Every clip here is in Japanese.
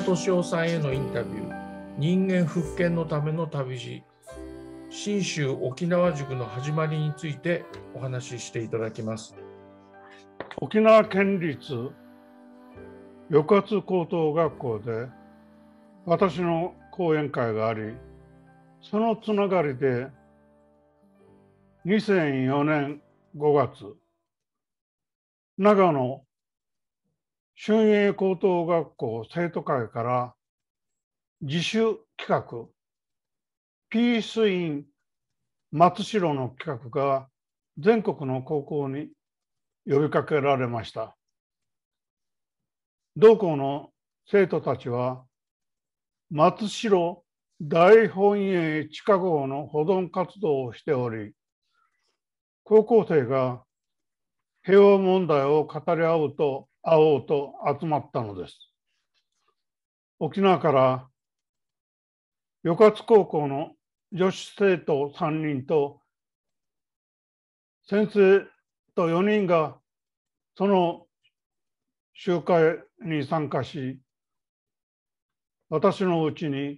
敏夫さんへのインタビュー、人間復権のための旅路、信州沖縄塾の始まりについてお話ししていただきます。 沖縄県立抑圧高等学校で私の講演会があり、そのつながりで2004年5月、長野春英高等学校生徒会から自主企画ピースイン松代の企画が全国の高校に呼びかけられました。同校の生徒たちは松代大本営地下壕の保存活動をしており、高校生が平和問題を語り合おうと集まったのです。沖縄から抑圧高校の女子生徒3人と先生と4人がその集会に参加し、私のうちに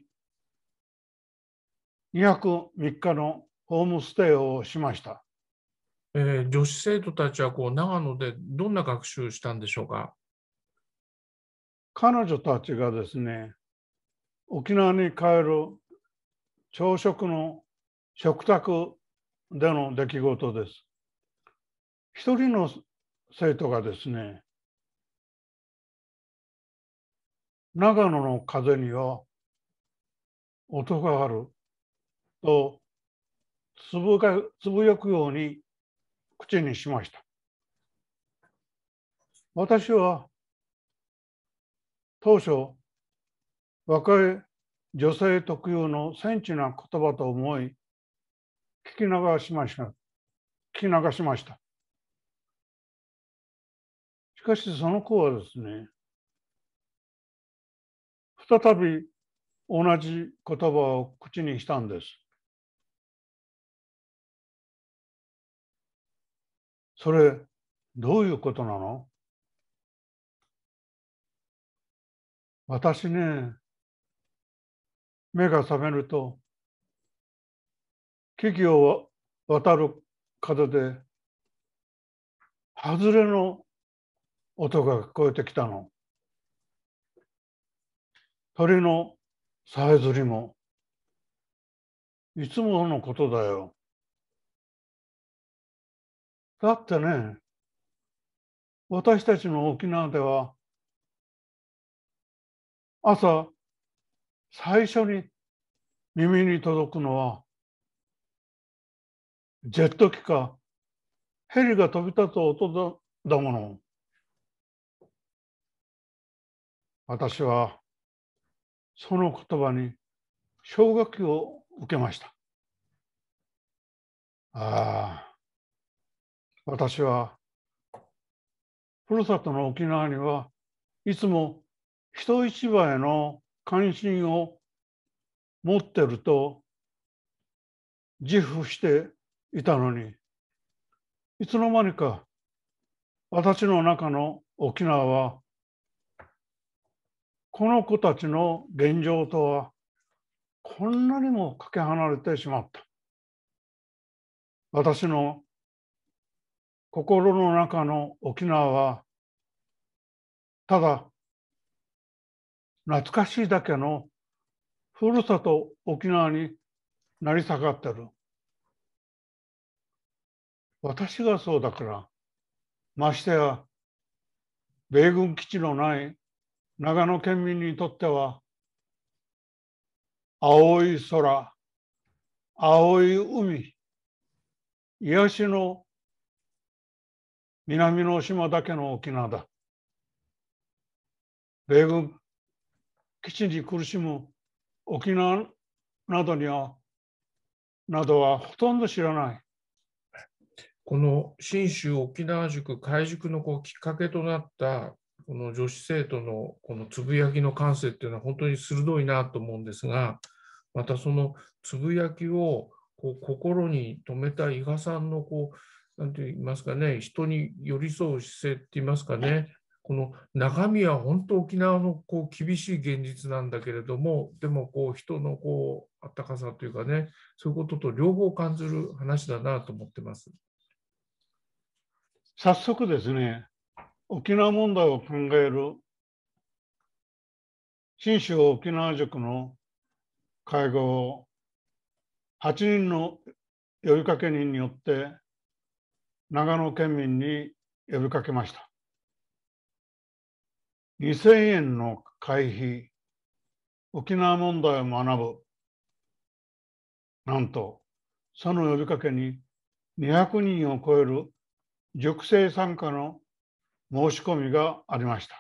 2泊3日のホームステイをしました。 女子生徒たちは長野でどんな学習をしたんでしょうか。 彼女たちがですね、沖縄に帰る朝食の食卓での出来事です。一人の生徒がですね、長野の風には音があるとつぶやくように口にしました。私は当初、若い女性特有のセンチな言葉と思い聞き流しました。しかしその子はですね、再び同じ言葉を口にしたんです。それ、どういうことなの？私ね、目が覚めると、木々を渡る風で、外れの音が聞こえてきたの。鳥のさえずりも、いつものことだよ。だってね、私たちの沖縄では、朝、最初に耳に届くのは、ジェット機かヘリが飛び立つ音だもの。私はその言葉に衝撃を受けました。私はふるさとの沖縄にはいつも人一倍の関心を持ってると自負していたのに、いつの間にか私の中の沖縄はこの子たちの現状とはこんなにもかけ離れてしまった。私の心の中の沖縄はただ懐かしいだけのふるさと沖縄になり下がってる。私がそうだから、ましてや米軍基地のない長野県民にとっては、青い空、青い海、癒しの南の島だけの沖縄だ。米軍基地に苦しむ沖縄などはほとんど知らない。 この信州沖縄塾開塾のきっかけとなったこの女子生徒のこのつぶやきの感性っていうのは本当に鋭いなと思うんですが、またそのつぶやきを心に留めた伊賀さんのなんて言いますかね、人に寄り添う姿勢って言いますかね、 この中身は本当沖縄の厳しい現実なんだけれども、でも人の温かさというかね、そういうことと両方感じる話だなと思ってます。 早速ですね、沖縄問題を考える信州沖縄塾の会合を8人の呼びかけ人によって長野県民に呼びかけました。2000円の会費、沖縄問題を学ぶ。なんと、その呼びかけに200人を超える塾生参加の申し込みがありました。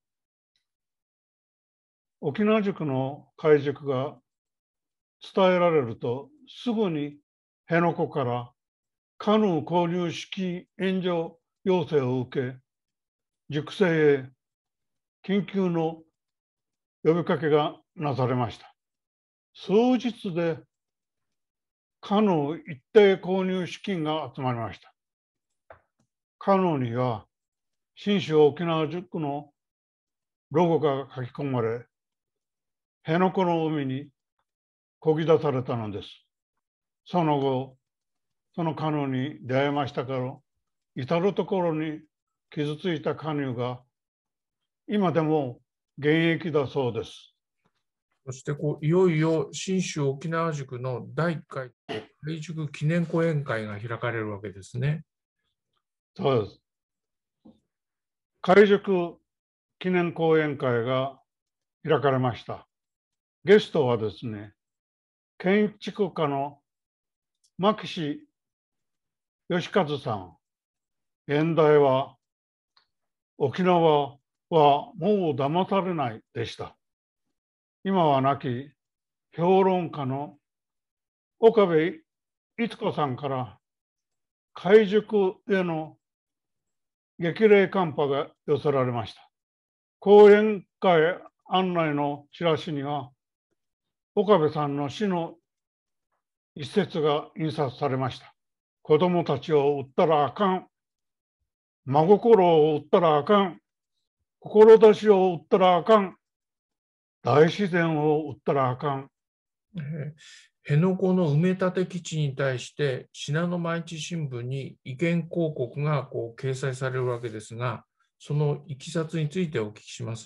沖縄塾の開塾が伝えられると、すぐに辺野古からカヌー購入式援助要請を受け、塾生へ緊急の呼びかけがなされました。数日でカヌー一定購入資金が集まりました。カヌーには信州沖縄塾のロゴが書き込まれ、辺野古の海に漕ぎ出されたのです。その後、そのカヌーに出会いましたから、至るところに傷ついたカヌーが今でも現役だそうです。 そしていよいよ信州沖縄塾の第1回開塾記念講演会が開かれるわけですね。 そうです。開塾記念講演会が開かれました。ゲストはですね、建築家の牧志義和さん。演題は、沖縄はもう騙されないでした。今は亡き評論家の岡部逸子さんから開塾への激励カンパが寄せられました。講演会案内のチラシには、岡部さんの詩の一節が印刷されました。子供たちを売ったらあかん。真心を売ったらあかん。志を売ったらあかん。大自然を売ったらあかん。 辺野古の埋め立て基地に対して信濃毎日新聞に意見広告が掲載されるわけですが、そのいきさつについてお聞きします。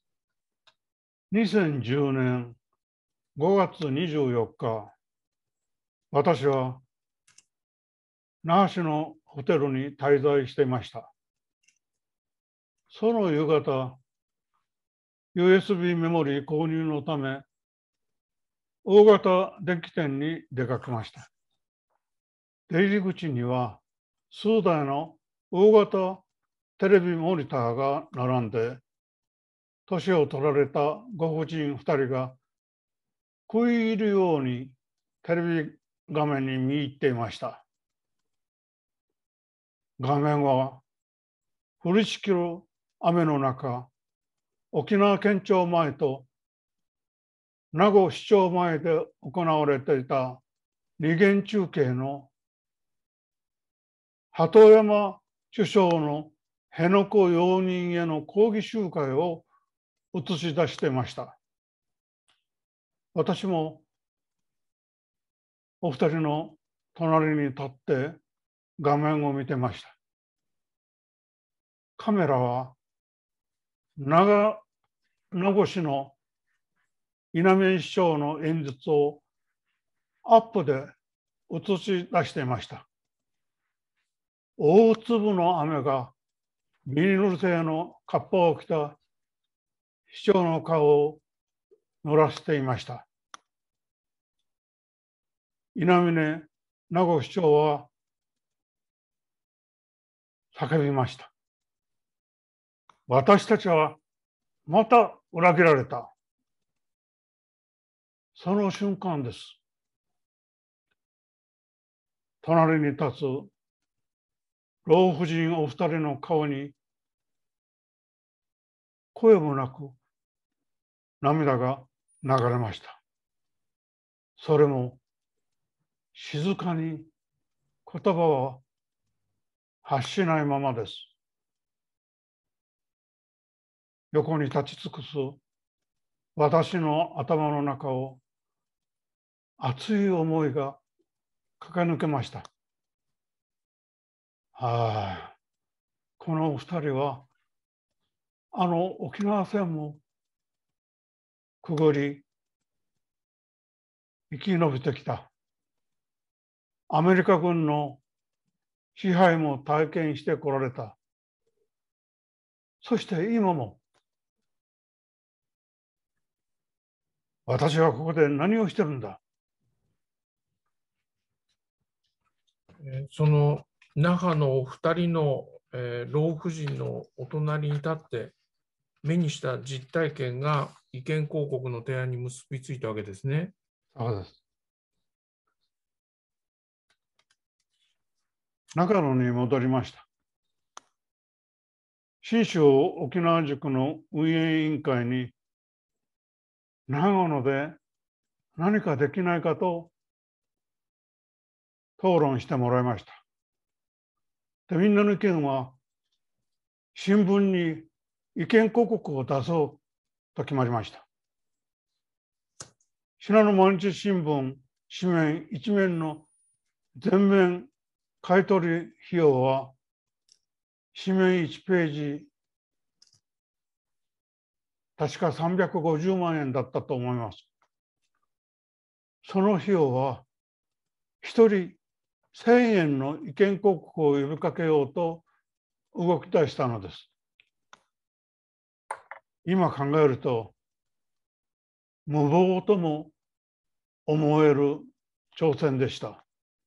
2010年5月24日、私は那覇市のホテルに滞在していました。その夕方、USB メモリー購入のため、大型電気店に出かけました。出入り口には数台の大型テレビモニターが並んで、年を取られたご婦人2人が食い入るようにテレビ画面に見入っていました。画面は降りしきる雨の中、沖縄県庁前と名護市庁前で行われていた二元中継の鳩山首相の辺野古容認への抗議集会を映し出していました。私もお二人の隣に立って画面を見てました。カメラは名護市の稲見市長の演説をアップで映し出していました。大粒の雨がビニール製のカッパを着た市長の顔を濡らしていました。稲峰名護市長は叫びました。私たちはまた裏切られた。その瞬間です。隣に立つ老婦人お二人の顔に声もなく涙が流れました。それも静かに言葉は発しないままです。 横に立ち尽くす私の頭の中を熱い思いが駆け抜けました。ああ、このお二人は沖縄戦もくぐり生き延びてきた。アメリカ軍の支配も体験してこられた。そして今も私はここで何をしてるんだ。 その那覇のお二人の、老婦人のお隣に立って目にした実体験が意見広告の提案に結びついたわけですね。 そうです。長野に戻りました。信州沖縄塾の運営委員会に長野で何かできないかと討論してもらいました。で、みんなの意見は新聞に意見広告を出そうと決まりました。信濃毎日新聞紙面一面の全面買取費用は紙面1ページ確か350万円だったと思います。その費用は1人1000円の意見広告を呼びかけようと動き出したのです。今考えると無謀とも思える挑戦でした。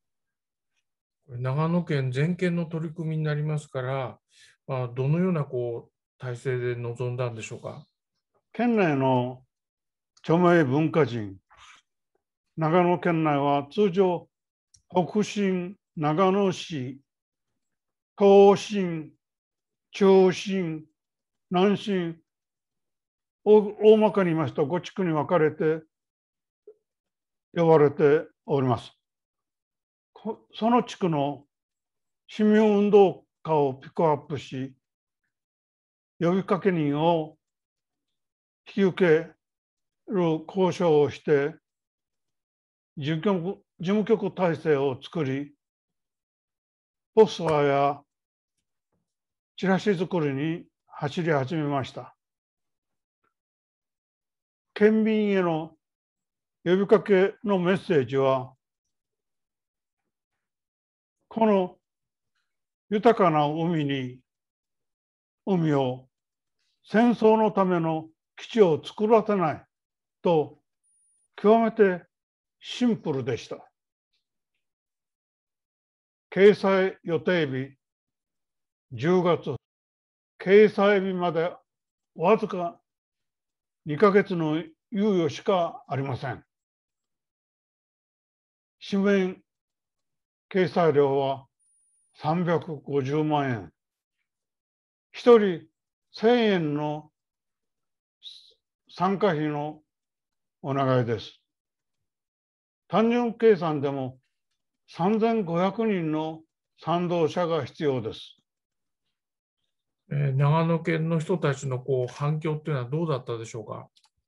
長野県全県の取り組みになりますから、どのような体制で臨んだんでしょうか。 県内の著名文化人、長野県内は通常、北信、長野市、東信、中信、南信、大まかに言いますと5地区に分かれて呼ばれております。その地区の市民運動家をピックアップし、呼びかけ人を引き受ける交渉をして、事務局体制を作り、ポスターやチラシ作りに走り始めました。県民への呼びかけのメッセージは、この豊かな海を戦争のための基地を作らせないと極めてシンプルでした。掲載予定日10月、掲載日までわずか2ヶ月の猶予しかありません。紙面掲載料は350万円。1人1000円の参加費のお願いです。単純計算でも3500人の賛同者が必要です。 長野県の人たちの反響っていうのはどうだったでしょうか。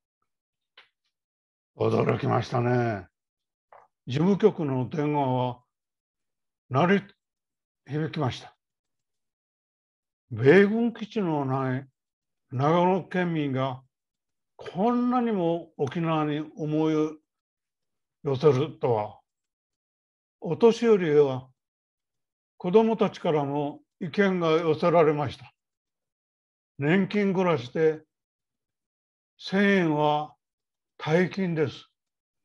驚きましたね。事務局の電話は鳴り響きました。米軍基地のない長野県民がこんなにも沖縄に思いを寄せるとは。お年寄りや子どもたちからも意見が寄せられました。年金暮らしで1000円は大金です。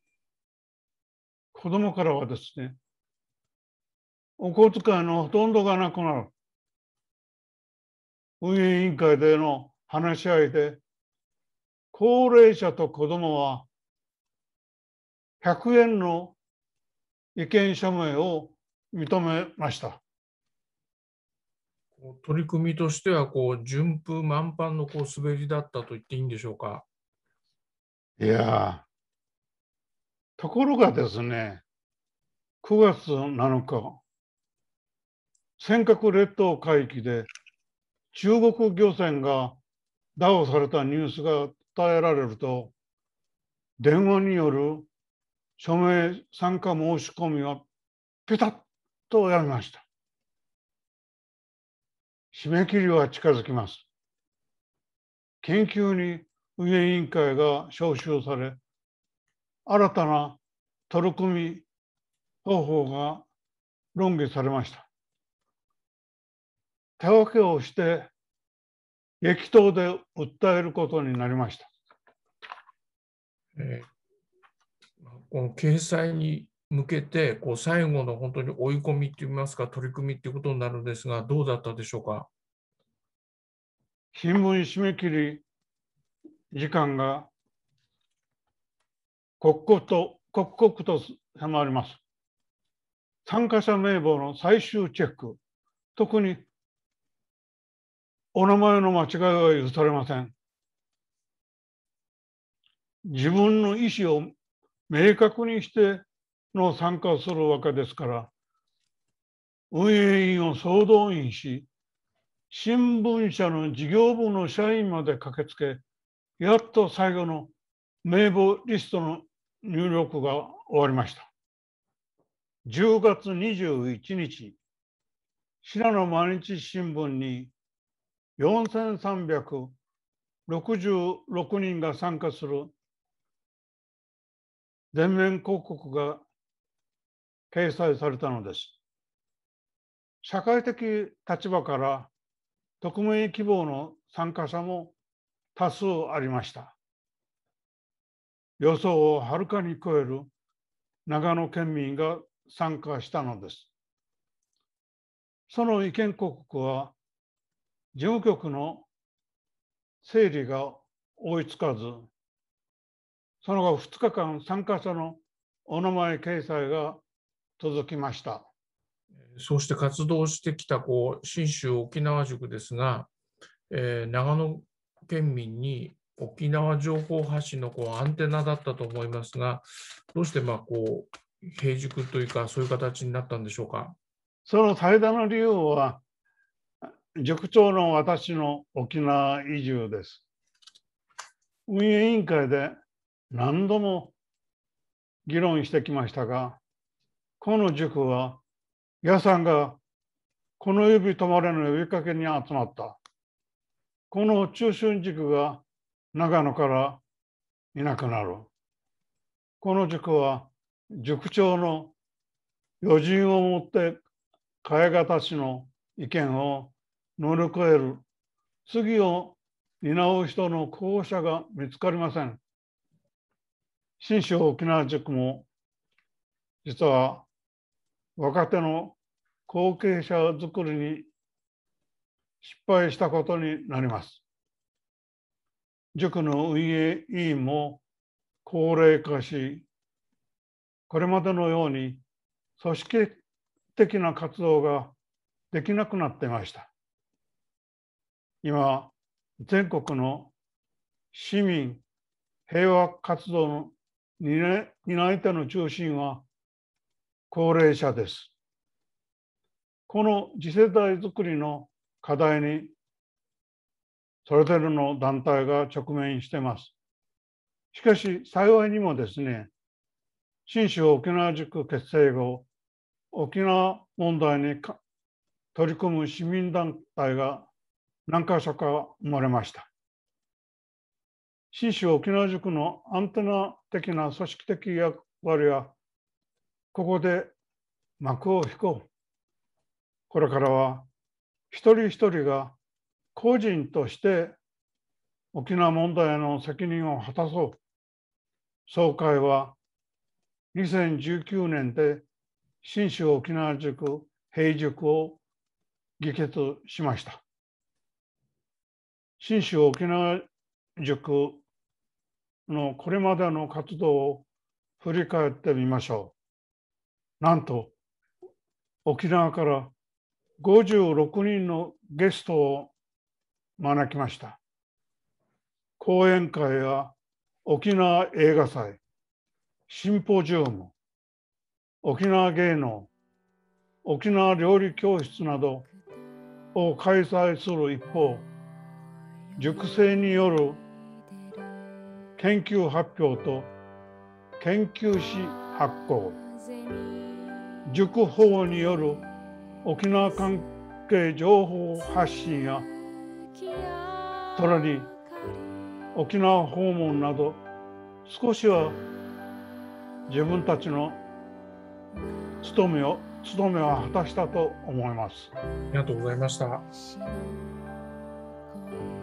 子どもからはですね、お小遣いのほとんどがなくなる。運営委員会での話し合いで、高齢者と子どもは100円の意見署名を認めました。 取り組みとしては順風満帆の滑りだったと言っていいんでしょうか。 いや、ところがですね、9月7日、尖閣列島海域で中国漁船が打をされたニュースが伝えられると、電話による署名参加申し込みはピタッとやめました。締め切りは近づきます。緊急に運営委員会が招集され、新たな取り組み方法が論議されました。手分けをして激闘で訴えることになりました。 この掲載に向けて最後の本当に追い込みといいますか、取り組みということになるんですが、どうだったでしょうか。 新聞締め切り時間が刻々と迫ります。参加者名簿の最終チェック、特にお名前の間違いは許されません。自分の意思を明確にしての参加するわけですから、運営員を総動員し、新聞社の事業部の社員まで駆けつけ、やっと最後の名簿リストの入力が終わりました。10月21日、信濃毎日新聞に4366人が参加する全面広告が掲載されたのです。社会的立場から匿名希望の参加者も多数ありました。予想をはるかに超える長野県民が参加したのです。その意見広告は事務局の整理が追いつかず、その後2日間参加者のお名前掲載が届きました。 そうして活動してきた信州沖縄塾ですが、長野県民に沖縄情報発信のアンテナだったと思いますが、どうして閉塾というかそういう形になったんでしょうか。 その最大の理由は、塾長の私の沖縄移住です。運営委員会で何度も議論してきましたが、この塾は皆さんがこの指止まれの呼びかけに集まった。この中心塾が長野からいなくなる。この塾は塾長の余人をもって変え難しの意見を乗り越える次を担う人の候補者が見つかりません。信州沖縄塾も実は若手の後継者作りに失敗したことになります。塾の運営委員も高齢化し、これまでのように組織的な活動ができなくなっていました。今、全国の市民平和活動の担い手の中心は高齢者です。この次世代づくりの課題にそれぞれの団体が直面しています。しかし幸いにもですね、信州沖縄塾結成後、沖縄問題に取り組む市民団体が何か所か生まれました。信州沖縄塾のアンテナ的な組織的役割はここで幕を引こう。これからは一人一人が個人として沖縄問題への責任を果たそう。総会は2019年で信州沖縄塾閉塾を議決しました。信州沖縄塾のこれまでの活動を振り返ってみましょう。なんと沖縄から56人のゲストを招きました。講演会や沖縄映画祭、シンポジウム、沖縄芸能、沖縄料理教室などを開催する一方、 塾生による研究発表と研究誌発行、塾法による沖縄関係情報発信や、さらに沖縄訪問など、少しは自分たちの務めを果たしたと思います。 ありがとうございました。